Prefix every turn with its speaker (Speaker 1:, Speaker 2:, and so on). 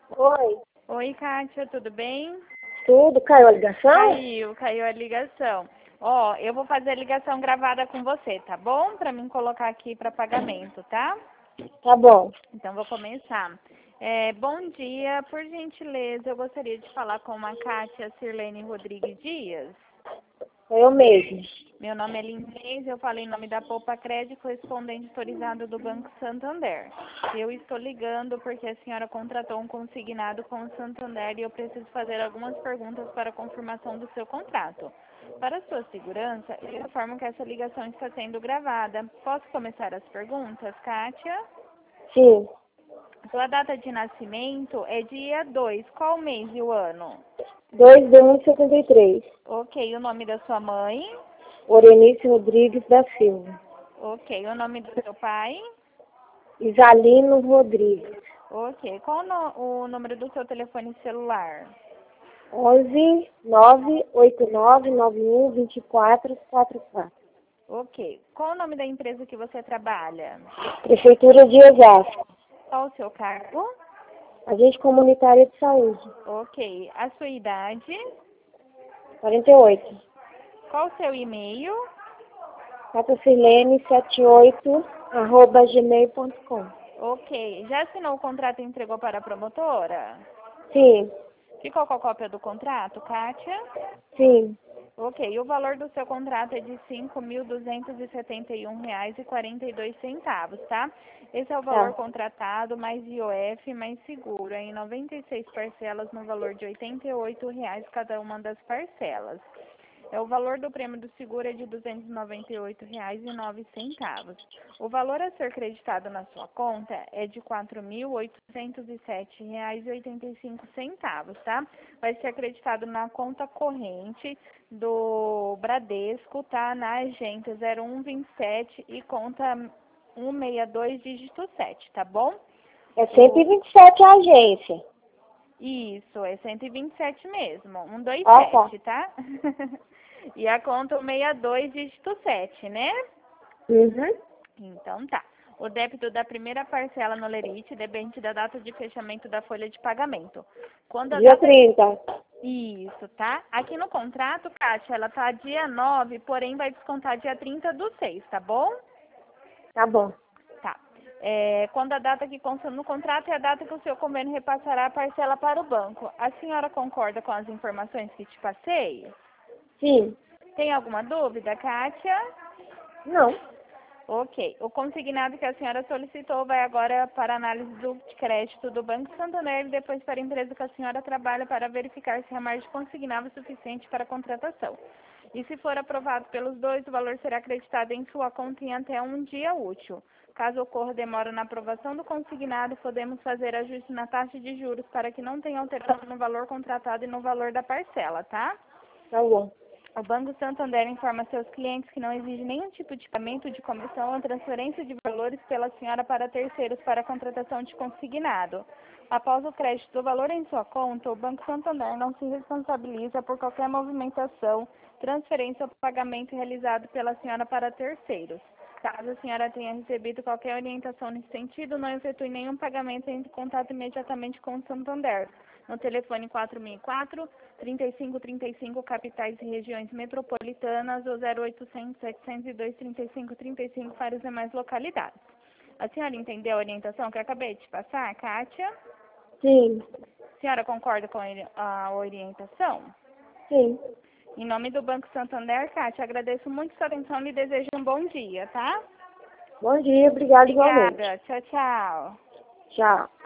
Speaker 1: Oi,
Speaker 2: Oi, Kátia, tudo bem?
Speaker 1: tudo? Caiu a ligação?
Speaker 2: Caiu a ligação. Ó, eu vou fazer a ligação gravada com você, tá bom? Pra mim colocar aqui para pagamento, tá?
Speaker 1: Tá bom.
Speaker 2: Então, vou começar. Bom dia, por gentileza, eu gostaria de falar com a Kátia Sirlene Rodrigues Dias.
Speaker 1: Eu mesmo.
Speaker 2: Meu nome é Lindez, eu falo em nome da Poupa Crédito, correspondente autorizado do Banco Santander. Eu estou ligando porque a senhora contratou um consignado com o Santander e eu preciso fazer algumas perguntas para confirmação do seu contrato. Para sua segurança, eu informo que essa ligação está sendo gravada. Posso começar as perguntas, Kátia?
Speaker 1: Sim.
Speaker 2: Sua data de nascimento é dia 2. Qual o mês e o ano?
Speaker 1: 2/1/73.
Speaker 2: Ok, o nome da sua mãe?
Speaker 1: Orenice Rodrigues da Silva.
Speaker 2: Ok, o nome do seu pai?
Speaker 1: Isalino Rodrigues.
Speaker 2: Ok. Qual o número do seu telefone celular?
Speaker 1: 11-989-91-2444.
Speaker 2: Ok. Qual o nome da empresa que você trabalha?
Speaker 1: Prefeitura de Osasco.
Speaker 2: Qual o seu cargo?
Speaker 1: Agente comunitária de saúde.
Speaker 2: Ok. A sua idade?
Speaker 1: 48.
Speaker 2: Qual o seu e-mail?
Speaker 1: catacilene78@gmail.com.
Speaker 2: Ok. Já assinou o contrato e entregou para a promotora?
Speaker 1: Sim.
Speaker 2: Ficou com a cópia do contrato, Kátia?
Speaker 1: Sim.
Speaker 2: Ok. O valor do seu contrato é de R$ 5.271,42, tá? Esse é o valor
Speaker 1: Tá.
Speaker 2: contratado, mais IOF, mais seguro, em 96 parcelas no valor de R$ 88,00 cada uma das parcelas. O valor do prêmio do seguro é de R$ 298,09. O valor a ser creditado na sua conta é de R$ 4.807,85, tá? Vai ser acreditado na conta corrente do Bradesco, tá? Na agência 0127 e conta 162, dígito 7, tá bom?
Speaker 1: É 127 a agência.
Speaker 2: Isso, é 127 mesmo,
Speaker 1: Ah, tá.
Speaker 2: 127, tá? E a conta 162, dígito 7, né?
Speaker 1: Uhum.
Speaker 2: Então tá. O débito da primeira parcela no Lerite depende da data de fechamento da folha de pagamento. Quando a
Speaker 1: Dia
Speaker 2: data...
Speaker 1: 30.
Speaker 2: Isso, tá? Aqui no contrato, Kátia, ela tá dia 9, porém vai descontar dia 30/6, tá bom?
Speaker 1: Tá bom.
Speaker 2: Tá. Quando a data que consta no contrato é a data que o seu convênio repassará a parcela para o banco. A senhora concorda com as informações que te passei?
Speaker 1: Sim.
Speaker 2: Tem alguma dúvida, Kátia?
Speaker 1: Não.
Speaker 2: Ok. O consignado que a senhora solicitou vai agora para análise do crédito do Banco Santander e depois para a empresa que a senhora trabalha para verificar se a margem consignável é suficiente para a contratação. E se for aprovado pelos dois, o valor será acreditado em sua conta em até um dia útil. Caso ocorra demora na aprovação do consignado, podemos fazer ajuste na taxa de juros para que não tenha alteração no valor contratado e no valor da parcela, tá?
Speaker 1: Tá bom.
Speaker 2: O Banco Santander informa seus clientes que não exige nenhum tipo de pagamento de comissão ou transferência de valores pela senhora para terceiros para a contratação de consignado. Após o crédito do valor em sua conta, o Banco Santander não se responsabiliza por qualquer movimentação, transferência ou pagamento realizado pela senhora para terceiros. Caso a senhora tenha recebido qualquer orientação nesse sentido, não efetue nenhum pagamento e entre em contato imediatamente com o Santander. No telefone 4004-3535, capitais e regiões metropolitanas, ou 0800-702-3535 para as demais localidades. A senhora entendeu a orientação que eu acabei de passar, Kátia?
Speaker 1: Sim.
Speaker 2: A senhora concorda com a orientação?
Speaker 1: Sim.
Speaker 2: Em nome do Banco Santander, Kátia, agradeço muito sua atenção e desejo um bom dia, tá?
Speaker 1: Bom dia, obrigado igualmente.
Speaker 2: Obrigada. Tchau, tchau.
Speaker 1: Tchau.